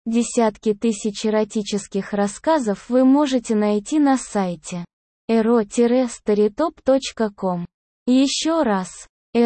Десятки тысяч эротических рассказов вы можете найти на сайте ero-storytop.com. Еще раз,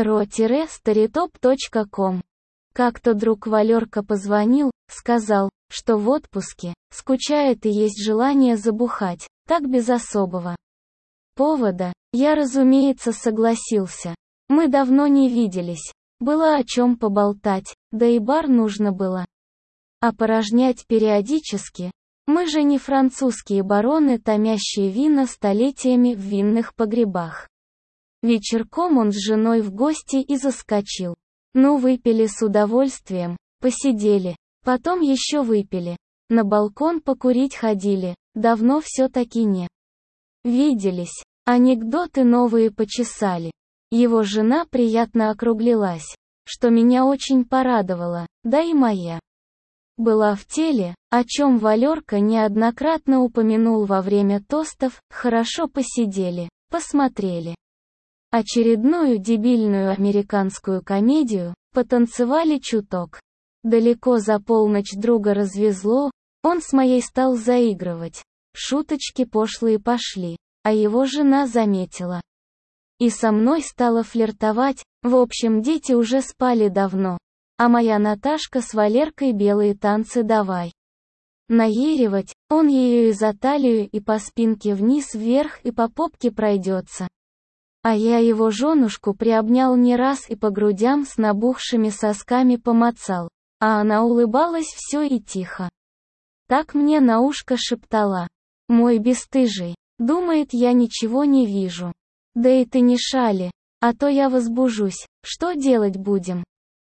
ero-storytop.com. Как-то друг Валерка позвонил, сказал, что в отпуске, скучает и есть желание забухать, так без особого повода. Я, разумеется, согласился. Мы давно не виделись. Было о чем поболтать, да и бар нужно было опорожнять периодически. Мы же не французские бароны, томящие вина столетиями в винных погребах. Вечерком он с женой в гости и заскочил. Ну, выпили с удовольствием, посидели, потом еще выпили. На балкон покурить ходили, давно все-таки не виделись. Анекдоты новые почесали. Его жена приятно округлилась, что меня очень порадовало, да и моя была в теле, о чем Валерка неоднократно упомянул во время тостов. Хорошо посидели, посмотрели очередную дебильную американскую комедию, потанцевали чуток. Далеко за полночь друга развезло, он с моей стал заигрывать. Шуточки пошлые пошли, а его жена заметила и со мной стала флиртовать. В общем, дети уже спали давно, а моя Наташка с Валеркой белые танцы давай наеривать. Он ее и за талию, и по спинке вниз-вверх, и по попке пройдется. А я его женушку приобнял не раз и по грудям с набухшими сосками помацал, а она улыбалась все и тихо так мне на ушко шептала. Мой бесстыжий, думает, я ничего не вижу. Да и ты не шали, а то я возбужусь. Что делать будем?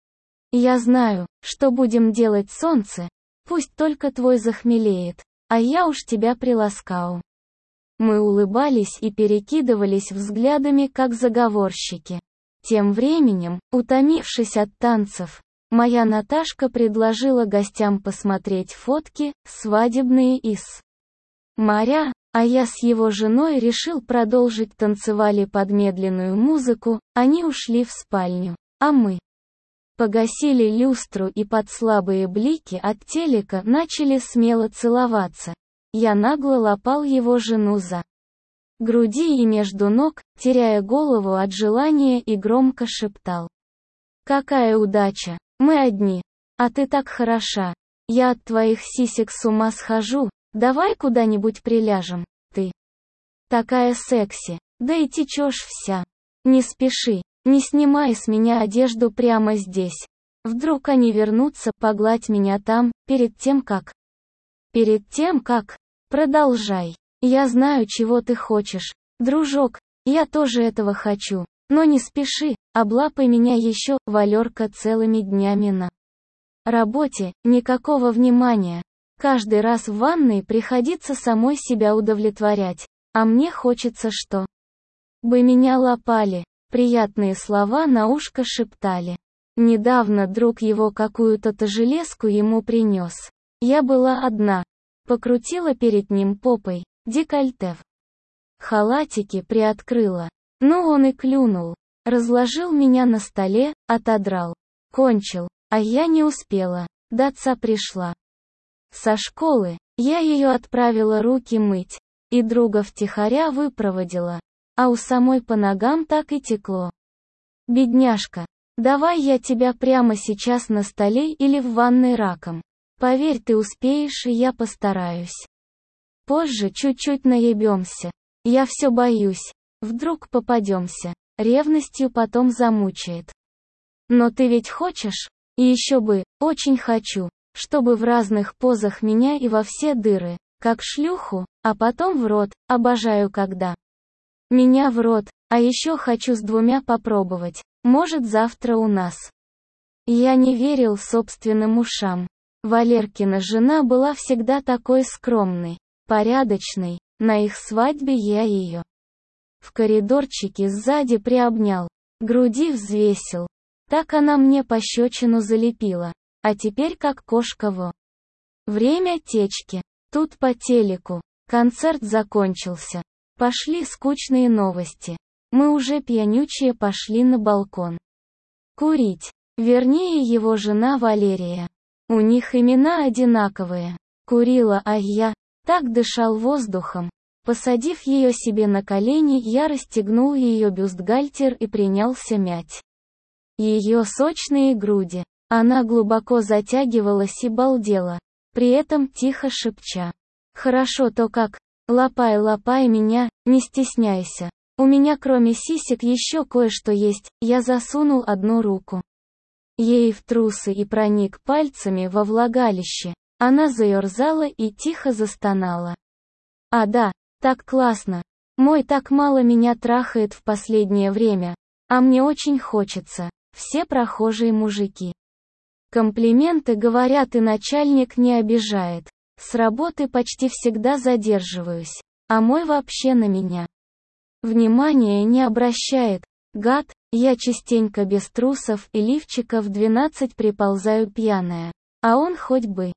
Я знаю, что будем делать, солнце. Пусть только твой захмелеет, а я уж тебя приласкаю. Мы улыбались и перекидывались взглядами, как заговорщики. Тем временем, утомившись от танцев, моя Наташка предложила гостям посмотреть фотки, свадебные из моря, а я с его женой решил продолжить. Танцевали под медленную музыку. Они ушли в спальню, а мы погасили люстру и под слабые блики от телека начали смело целоваться. Я нагло лапал его жену за груди и между ног, теряя голову от желания, и громко шептал. Какая удача, мы одни, а ты так хороша. Я от твоих сисек с ума схожу, давай куда-нибудь приляжем, ты такая секси, да и течешь вся. Не спеши, не снимай с меня одежду прямо здесь. Вдруг они вернутся, погладь меня там, перед тем как. Продолжай. Я знаю, чего ты хочешь, дружок, я тоже этого хочу, но не спеши, облапай меня еще. Валерка целыми днями на работе, никакого внимания. Каждый раз в ванной приходится самой себя удовлетворять, а мне хочется, что бы меня лапали, приятные слова на ушко шептали. Недавно друг его какую-то железку ему принес. Я была одна. Покрутила перед ним попой, декольте в халатике приоткрыла. Ну он и клюнул. Разложил меня на столе, отодрал. Кончил, а я не успела. До отца пришла со школы, я ее отправила руки мыть. И друга втихаря выпроводила. А у самой по ногам так и текло. Бедняжка, давай я тебя прямо сейчас на столе или в ванной раком. Поверь, ты успеешь, и я постараюсь. Позже чуть-чуть наебемся. Я все боюсь. Вдруг попадемся. Ревностью потом замучает. Но ты ведь хочешь? И еще бы, очень хочу, чтобы в разных позах меня и во все дыры, как шлюху, а потом в рот. Обожаю, когда меня в рот, а еще хочу с двумя попробовать. Может, завтра у нас. Я не верил собственным ушам. Валеркина жена была всегда такой скромной, порядочной. На их свадьбе я ее в коридорчике сзади приобнял, груди взвесил. Так она мне пощечину залепила. А теперь как кошка во время течки. Тут по телеку. Концерт закончился. Пошли скучные новости. Мы уже пьянючие пошли на балкон курить. Вернее, его жена Валерия. У них имена одинаковые. Курила, а я так дышал воздухом. Посадив ее себе на колени, я расстегнул ее бюстгальтер и принялся мять ее сочные груди. Она глубоко затягивалась и балдела, при этом тихо шепча: «Хорошо то как, лапай, лапай меня, не стесняйся. У меня кроме сисек еще кое-что есть». Я засунул одну руку ей в трусы и проник пальцами во влагалище. Она заерзала и тихо застонала. «А да, так классно. Мой так мало меня трахает в последнее время, а мне очень хочется». Все прохожие мужики комплименты говорят, и начальник не обижает. С работы почти всегда задерживаюсь, а мой вообще на меня внимания не обращает. Гад, я частенько без трусов и лифчика в 12 приползаю пьяная, а он хоть бы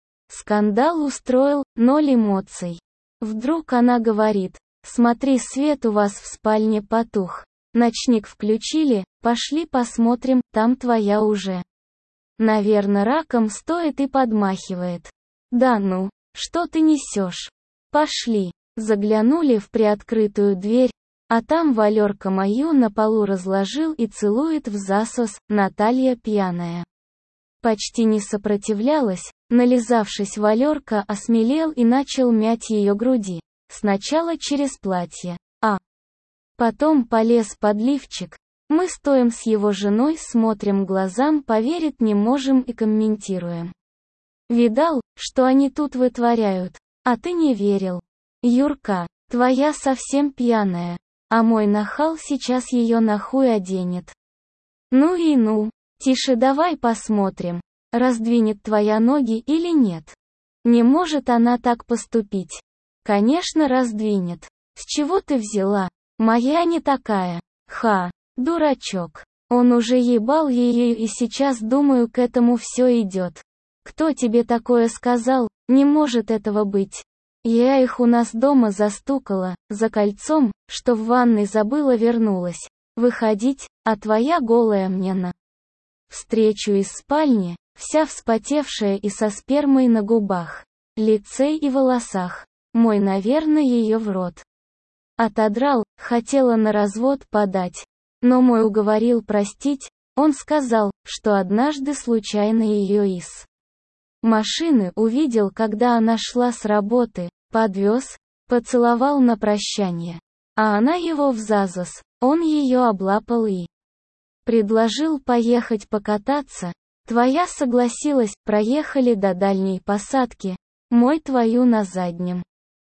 скандал устроил, 0 эмоций. Вдруг она говорит: «Смотри, свет у вас в спальне потух. Ночник включили, пошли посмотрим, там твоя уже, наверно, раком стоит», и подмахивает. «Да ну, что ты несешь? Пошли». Заглянули в приоткрытую дверь, а там Валерка мою на полу разложил и целует в засос. Наталья пьяная почти не сопротивлялась. Нализавшись, Валерка осмелел и начал мять ее груди. Сначала через платье, а потом полез под лифчик. Мы стоим с его женой, смотрим глазам, поверить не можем и комментируем: «Видал, что они тут вытворяют? А ты не верил. Юрка, твоя совсем пьяная, а мой нахал сейчас ее на хуй оденет». «Ну и ну, тише, давай посмотрим, раздвинет твоя ноги или нет». Не может она так поступить. Конечно, раздвинет. С чего ты взяла? Моя не такая. Ха, дурачок. Он уже ебал ее, и сейчас, думаю, к этому все идет. Кто тебе такое сказал? Не может этого быть. Я их у нас дома застукала, за кольцом, что в ванной забыла, вернулась. Выходить, а твоя голая мне на встречу из спальни, вся вспотевшая и со спермой на губах, лице и волосах. Мой, наверное, ее в рот отодрал, хотела на развод подать. Но мой уговорил простить. Он сказал, что однажды случайно ее из машины увидел, когда она шла с работы, подвез, поцеловал на прощание. А она его в засос. Он ее облапал и предложил поехать покататься. Твоя согласилась, проехали до дальней посадки. Мой твою на заднем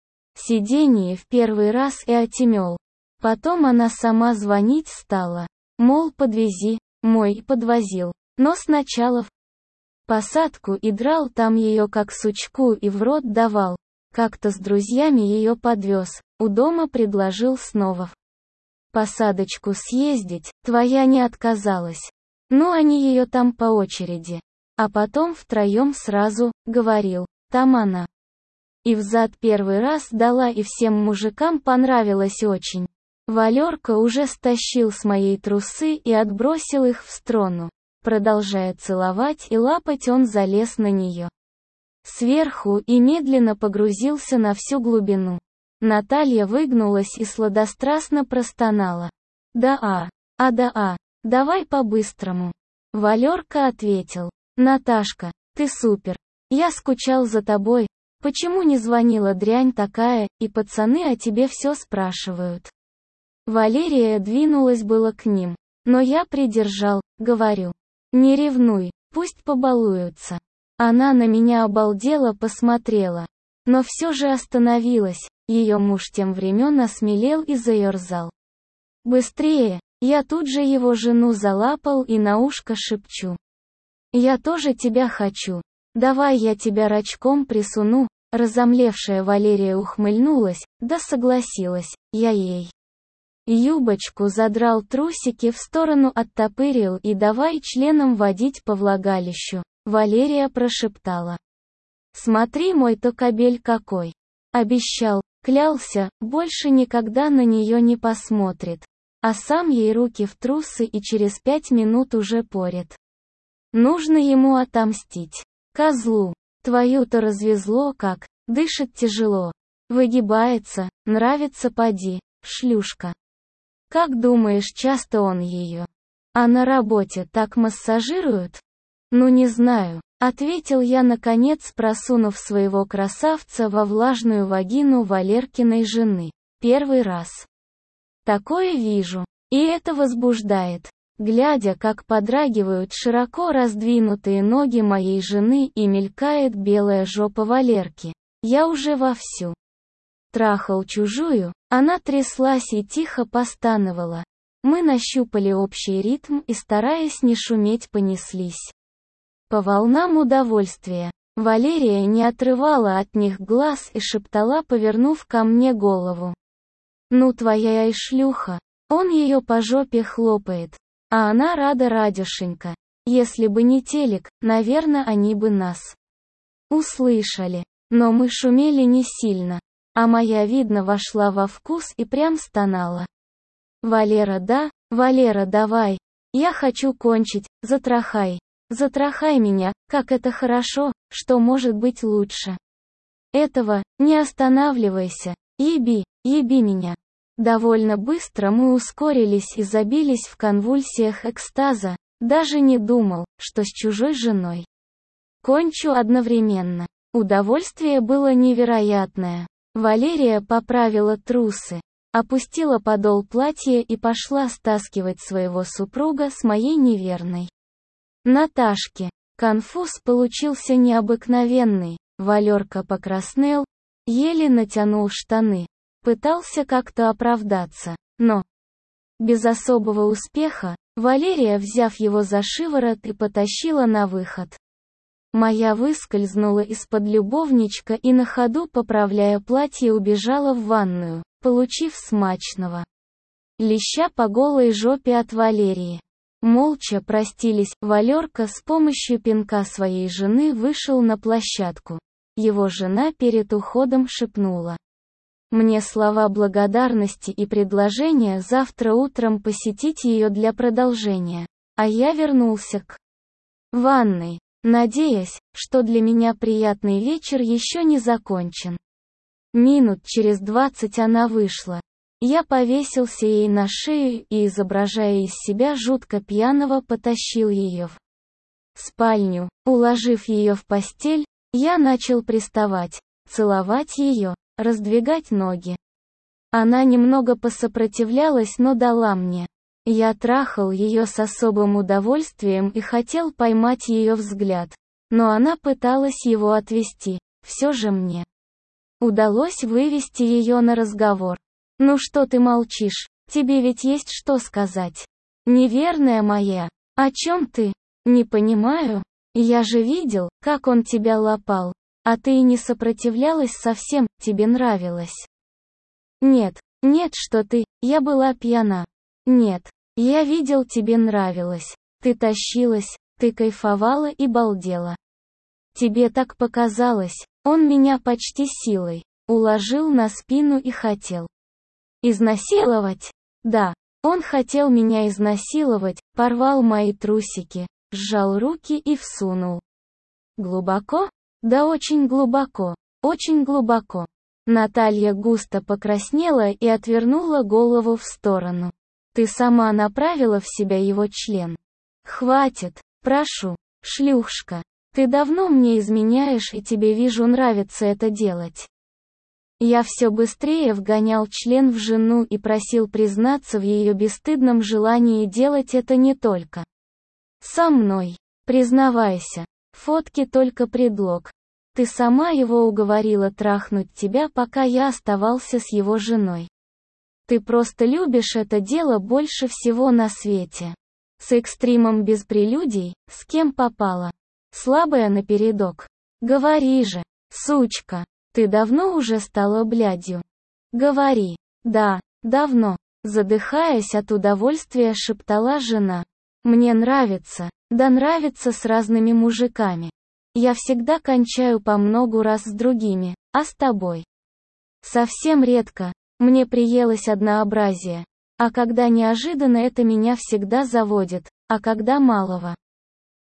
сиденье в первый раз и отемел. Потом она сама звонить стала. Мол, подвези, мой и подвозил. Но сначала в посадку и драл там ее как сучку и в рот давал. Как-то с друзьями ее подвез, у дома предложил снова в посадочку съездить, твоя не отказалась. Ну они ее там по очереди. А потом втроем сразу, говорил, там она. И взад первый раз дала, и всем мужикам понравилось очень. Валерка уже стащил с моей трусы и отбросил их в сторону. Продолжая целовать и лапать, он залез на нее сверху и медленно погрузился на всю глубину. Наталья выгнулась и сладострастно простонала: «Да давай по-быстрому». Валерка ответил: «Наташка, ты супер. Я скучал за тобой. Почему не звонила, дрянь такая, и пацаны о тебе все спрашивают». Валерия двинулась было к ним, но я придержал, говорю: «Не ревнуй, пусть побалуются». Она на меня обалдело посмотрела, но все же остановилась. Ее муж тем временем осмелел и заерзал быстрее. Я тут же его жену залапал и на ушко шепчу: «Я тоже тебя хочу. Давай я тебя рачком присуну». Разомлевшая Валерия ухмыльнулась, да согласилась. Я ей юбочку задрал, трусики в сторону оттопырил и давай членом водить по влагалищу. Валерия прошептала: «Смотри, мой-то кобель какой». Обещал, клялся, больше никогда на нее не посмотрит. А сам ей руки в трусы и через 5 минут уже порет. Нужно ему отомстить. Козлу. Твою-то развезло как, дышит тяжело. Выгибается, нравится поди, шлюшка. Как думаешь, часто он ее? А на работе так массажируют? Ну не знаю, ответил я наконец, просунув своего красавца во влажную вагину Валеркиной жены. Первый раз. Такое вижу. И это возбуждает. Глядя, как подрагивают широко раздвинутые ноги моей жены и мелькает белая жопа Валерки, я уже вовсю трахал чужую, она тряслась и тихо постановала. Мы нащупали общий ритм и, стараясь не шуметь, понеслись по волнам удовольствия. Валерия не отрывала от них глаз и шептала, повернув ко мне голову. «Ну твоя и шлюха!» Он ее по жопе хлопает. А она рада радюшенька. Если бы не телек, наверное, они бы нас услышали. Но мы шумели не сильно. А моя, видно, вошла во вкус и прям стонала. «Валера, да, Валера, давай. Я хочу кончить, затрахай. Затрахай меня, как это хорошо, что может быть лучше. Этого, не останавливайся, еби меня». Довольно быстро мы ускорились и забились в конвульсиях экстаза, даже не думал, что с чужой женой кончу одновременно. Удовольствие было невероятное. Валерия поправила трусы, опустила подол платья и пошла стаскивать своего супруга с моей неверной Наташки. Конфуз получился необыкновенный. Валерка покраснел, еле натянул штаны. Пытался как-то оправдаться, но без особого успеха. Валерия, взяв его за шиворот, и потащила на выход. Моя выскользнула из-под любовничка и на ходу, поправляя платье, убежала в ванную, получив смачного леща по голой жопе от Валерии. Молча простились. Валерка с помощью пинка своей жены вышел на площадку. Его жена перед уходом шепнула мне слова благодарности и предложение завтра утром посетить ее для продолжения. А я вернулся к ванной, надеясь, что для меня приятный вечер еще не закончен. Минут через 20 она вышла. Я повесился ей на шею и, изображая из себя жутко пьяного, потащил ее в спальню. Уложив ее в постель, я начал приставать, целовать ее, раздвигать ноги. Она немного посопротивлялась, но дала мне. Я трахал ее с особым удовольствием и хотел поймать ее взгляд. Но она пыталась его отвести. Все же мне удалось вывести ее на разговор. «Ну что ты молчишь? Тебе ведь есть что сказать. Неверная моя. О чем ты? Не понимаю. Я же видел, как он тебя лапал. А ты и не сопротивлялась совсем, тебе нравилось». «Нет, что ты, я была пьяна. Нет, я видел, тебе нравилось. Ты тащилась, ты кайфовала и балдела. Тебе так показалось». Он меня почти силой уложил на спину и хотел изнасиловать. Да, он хотел меня изнасиловать, порвал мои трусики, сжал руки и всунул. Глубоко? Да очень глубоко, очень глубоко. Наталья густо покраснела и отвернула голову в сторону. Ты сама направила в себя его член. Хватит, прошу, шлюшка. Ты давно мне изменяешь, и тебе, вижу, нравится это делать. Я все быстрее вгонял член в жену и просил признаться в ее бесстыдном желании делать это не только со мной. Признавайся, фотки только предлог. Ты сама его уговорила трахнуть тебя, пока я оставался с его женой. Ты просто любишь это дело больше всего на свете. С экстримом без прелюдий, с кем попало. Слабая напередок. Говори же, сучка, ты давно уже стала блядью? Говори. Да, давно. Задыхаясь от удовольствия, шептала жена. Мне нравится, да нравится с разными мужиками. Я всегда кончаю по многу раз с другими, а с тобой совсем редко. Мне приелось однообразие. А когда неожиданно, это меня всегда заводит, а когда малого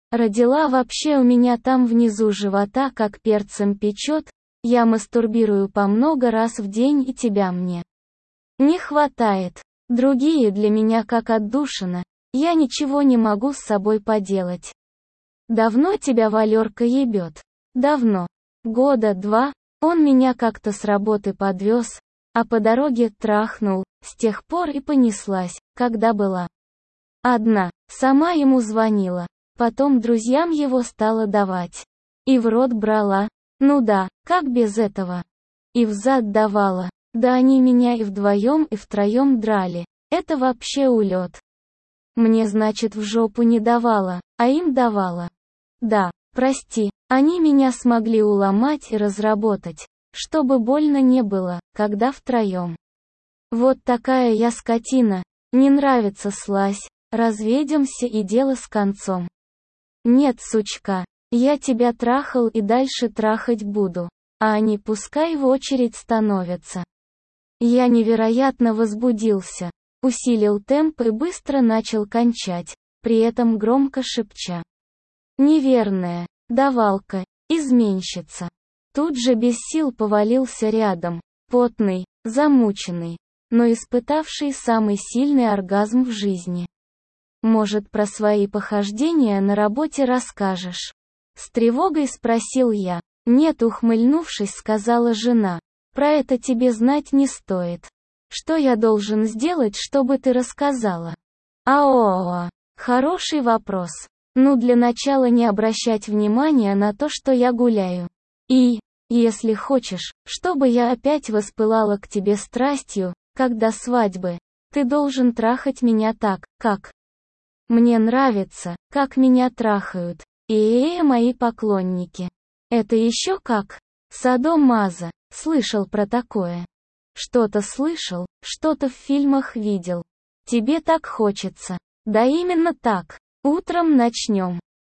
Родила вообще у меня там внизу живота как перцем печет, я мастурбирую по много раз в день и тебя мне не хватает. Другие для меня как отдушина, я ничего не могу с собой поделать. Давно тебя Валерка ебет? Давно. Года 2, он меня как-то с работы подвез, а по дороге трахнул, с тех пор и понеслась, когда была одна, сама ему звонила, потом друзьям его стала давать. И в рот брала, ну да, как без этого. И взад давала, да они меня и вдвоем и втроем драли, это вообще улет. Мне значит в жопу не давала, а им давала. Да, прости, они меня смогли уломать и разработать, чтобы больно не было, когда втроем. Вот такая я скотина, не нравится слазь, разведемся и дело с концом. Нет, сучка, я тебя трахал и дальше трахать буду, а они пускай в очередь становятся. Я невероятно возбудился, усилил темп и быстро начал кончать, при этом громко шепча. Неверная, давалка, изменщица. Тут же без сил повалился рядом, потный, замученный, но испытавший самый сильный оргазм в жизни. Может, про свои похождения на работе расскажешь? С тревогой спросил я. Нет, ухмыльнувшись, сказала жена. Про это тебе знать не стоит. Что я должен сделать, чтобы ты рассказала? Аоо, хороший вопрос. Ну, для начала не обращать внимания на то, что я гуляю. И, если хочешь, чтобы я опять воспылала к тебе страстью, как до свадьбы, ты должен трахать меня так, как мне нравится, как меня трахают. И мои поклонники. Это еще как? Садомазо. Слышал про такое. Что-то слышал, что-то в фильмах видел. Тебе так хочется. Да именно так. Утром начнем.